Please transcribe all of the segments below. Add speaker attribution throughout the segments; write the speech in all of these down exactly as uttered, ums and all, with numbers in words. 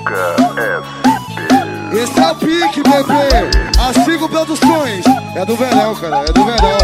Speaker 1: Esse é o pique, bebê. A Sigo Produções. É do verão, cara, é do verão.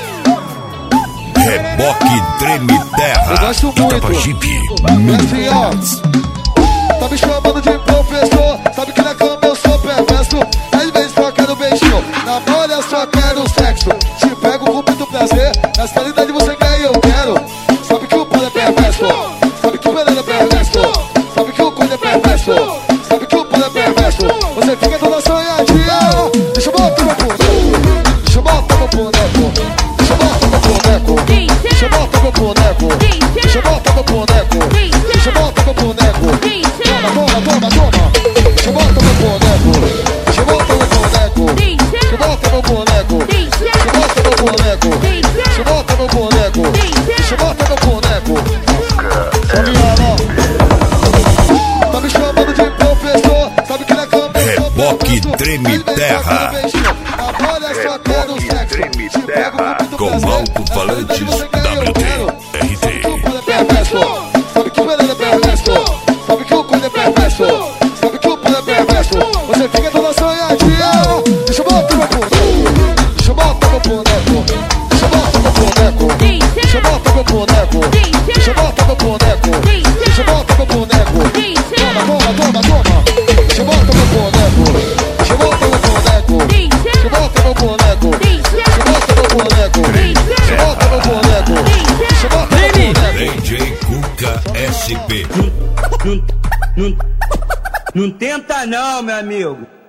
Speaker 2: Reboque Treme Terra.
Speaker 1: Eu gosto muito.
Speaker 2: Itapajipe.
Speaker 1: É assim, ó. Tá me chamando de professor. Sabe que na cama eu sou perverso. Às vezes só quero beijinho. Na mole eu só quero sexo. Te pego com muito prazer. Na realidade você quer e eu quero. Sabe que o pano é perverso. Sabe que o pano é perverso. Sabe que o corno é perverso. Sabe que o pano é perverso. Você fica toda sonhadinha. Deixa eu botar meu boneco. Deixa eu botar meu boneco. Deixa eu botar meu boneco. Deixa eu botar meu boneco. Deixa eu botar meu boneco. Deixa eu botar meu boneco. Toma, toma, toma, toma. Deixa eu botar meu boneco. Deixa eu botar meu boneco. Deixa eu botar meu boneco. Deixa eu botar meu boneco. Deixa eu botar meu boneco. Deixa eu botar meu boneco. Só minha não. Tá me chamando de professor. Sabe que na cama
Speaker 2: Reboque Treme Terra.
Speaker 1: Reboque
Speaker 2: Treme Terra. Com alto-falantes W T R T.
Speaker 1: Sabe que o pano é perverso. Sabe que o corno é perverso. Sabe que o pano é perverso. Você fica toda sonhadinha. Deixa eu botar meu boneco. Deixa eu botar meu boneco. Deixa eu botar meu boneco. Deixa eu botar meu boneco. Deixa eu botar meu boneco. Deixa eu botar meu boneco. Toma, toma, toma, toma. Deixa eu botar meu boneco. Deixa eu botar meu boneco. Deixa eu botar meu boneco. Deixa eu botar meu boneco. Deixa eu botar meu boneco. Deixa eu botar meu boneco.
Speaker 2: D J Cuca S P.
Speaker 3: Não, não, não tenta não, meu amigo.